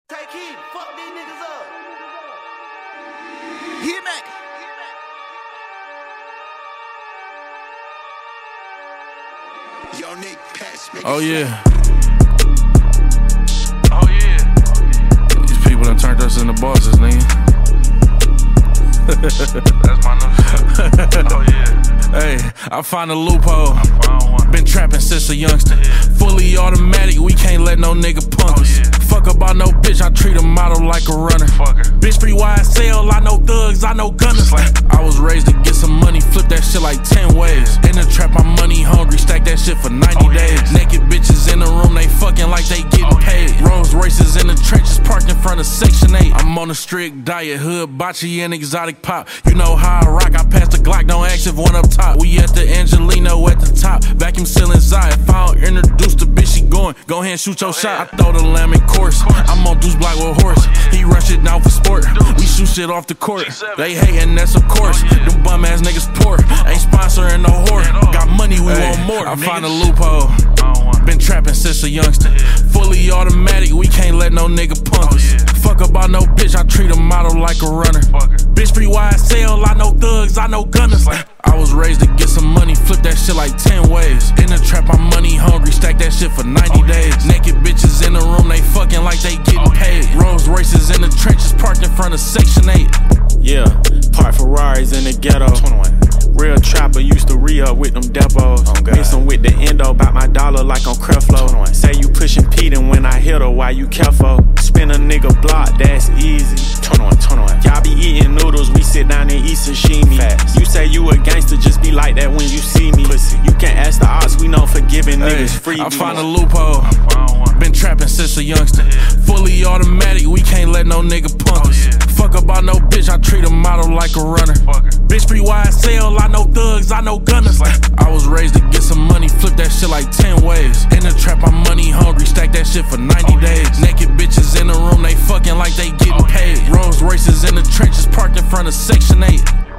Take heed, fuck these niggas up. Hit back. Yo, Nick, patch, Oh yeah. Oh yeah. These people done turned us into bosses, nigga. That's my new shit. Oh yeah. Hey, I found a loophole. Found one. Been trapping since a youngster. Fully automatic, we can't let no nigga punk us. yeah. Fuck about no bitch, I treat a model like a runner. Fuck her. Bitch free YSL, I know thugs, I know gunners. I was raised to get some money, flip that shit like 10 ways. In the trap, I'm money hungry, stack that shit for 90 days. Naked bitches in the room, they fucking like they getting paid. Rolls Royces in the trenches, parked in front of Section 8. I'm on a strict diet, hood, bocce, and exotic pop. You know how I rock, I pass the Glock, don't ask if one up top. We at the Angelino at the top, vacuum sealing Zaya. If I don't introduce the bitch, she going, go ahead and shoot your shot. I throw the lamb in course, I'm on Deuce Block with horse. He rush it down for sport, we shoot shit off the court. They hating, that's of course. Them bum ass niggas poor, ain't sponsoring no whore. Got money, we want more. I find a loophole. Been trapping since a youngster. Fully automatic, we can't let no nigga punk us. Fuck about no bitch, I treat a model like a runner. Bitch free YSL, I know thugs, I know gunners. I was raised to get some money, flip that shit like 10 ways. In the trap, I'm money hungry, stack that shit for 90 days. Naked bitches in the room, they fucking like they getting paid. Rolls Royces in the trenches, parked in front of Section 8. Yeah, park Ferraris in the ghetto. 21. Real trapper used to re-up with them depots. Mixin' with the endo, bout my dollar like on Creflo. Say you pushin' Pete and when I hit her, why you careful? Spin a nigga block, that's easy. 21. Y'all be eating noodles, we sit down and eat sashimi. Facts. You say you a gangster, just be like that when you see me. Pussy. You can ask the ops, we know forgiving niggas free. I found a loophole. Found one. Been trapping since a youngster. Fully automatic, we can't let no nigga punk us. Fuck about no bitch, I treat a model like a runner. Fuck her. Bitch free YSL, I know thugs, I know gunners. I was raised to get some money, flip that shit like 10 ways. In the trap, I'm money hungry, stack that shit for 90 days. Naked bitches in the room, they fucking like they getting paid. Rolls Royces in the trenches, parked in front of Section 8.